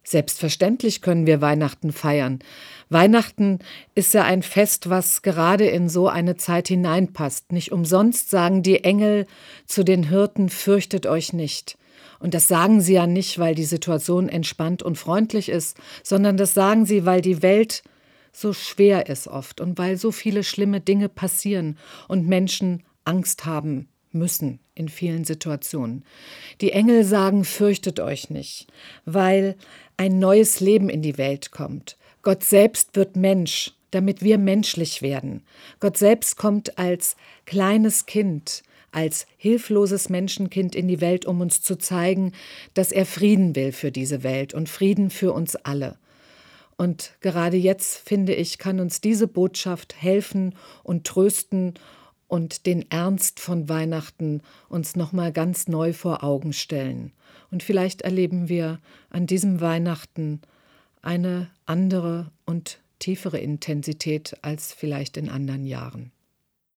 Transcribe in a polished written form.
Selbstverständlich können wir Weihnachten feiern. Weihnachten ist ja ein Fest, was gerade in so eine Zeit hineinpasst. Nicht umsonst sagen die Engel zu den Hirten: „Fürchtet euch nicht." Und das sagen sie ja nicht, weil die Situation entspannt und freundlich ist, sondern das sagen sie, weil die Welt so schwer ist oft und weil so viele schlimme Dinge passieren und Menschen Angst haben müssen in vielen Situationen. Die Engel sagen: „Fürchtet euch nicht", weil ein neues Leben in die Welt kommt. Gott selbst wird Mensch, damit wir menschlich werden. Gott selbst kommt als kleines Kind, als hilfloses Menschenkind in die Welt, um uns zu zeigen, dass er Frieden will für diese Welt und Frieden für uns alle. Und gerade jetzt, finde ich, kann uns diese Botschaft helfen und trösten und den Ernst von Weihnachten uns nochmal ganz neu vor Augen stellen. Und vielleicht erleben wir an diesem Weihnachten eine andere und tiefere Intensität als vielleicht in anderen Jahren.